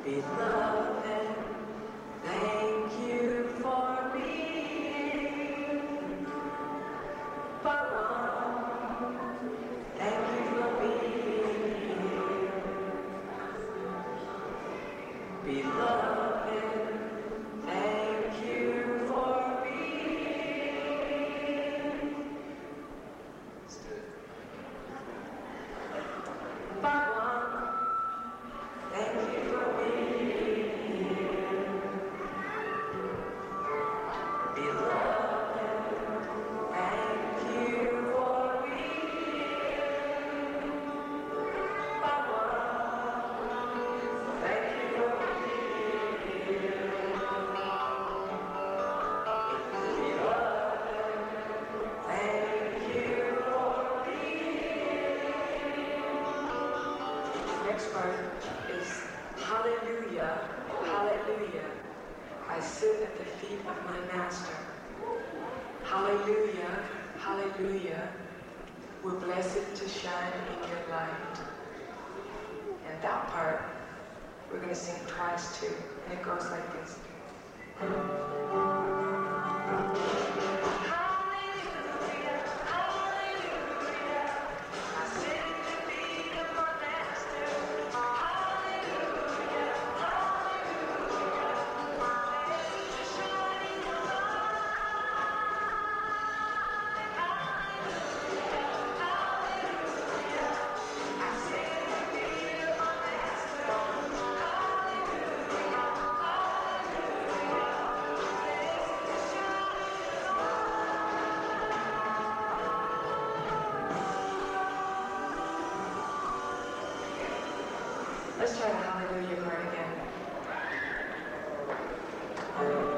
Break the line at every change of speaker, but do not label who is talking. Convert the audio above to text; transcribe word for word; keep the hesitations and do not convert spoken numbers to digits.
Beloved, thank you for being but one. Thank you for being here. Beloved, thank you for being but one. Thank you for being here. Beloved, thank you for being but one. Thank you for being here. Beloved, thank you for being. Next part is hallelujah, hallelujah. I sit at the feet of my master. Hallelujah, hallelujah. We're blessed to shine in your light. And that part, we're going to sing twice too. And it goes like this. Let's try the hallelujah part again.